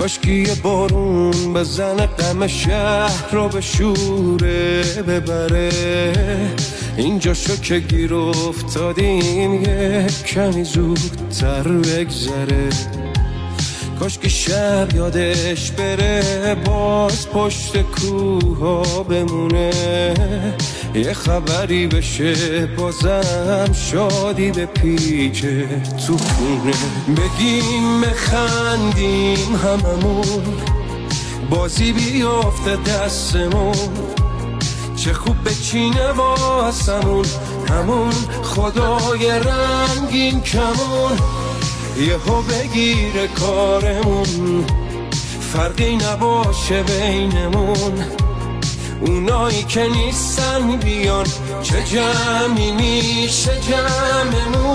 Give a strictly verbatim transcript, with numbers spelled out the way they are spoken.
کاشکی یه بارون بزنه غم شهر رو به شوره ببره. اینجا شو که گیر افتادیم یه کمی زودتر بگذره. کاشکی شب یادش بره باز پشت کوها بمونه. یه خبری بشه بازم شادی به پیچه تو خونه. بگیم بخندیم هممون بازی بیافته دستمون. چه خوب بچینه واسمون همون خدای رنگین کمون. یهو بگیره کارمون فرقی نباشه بینمون. اونایی که نیستن بیان چه جمعی میشه جمعمون.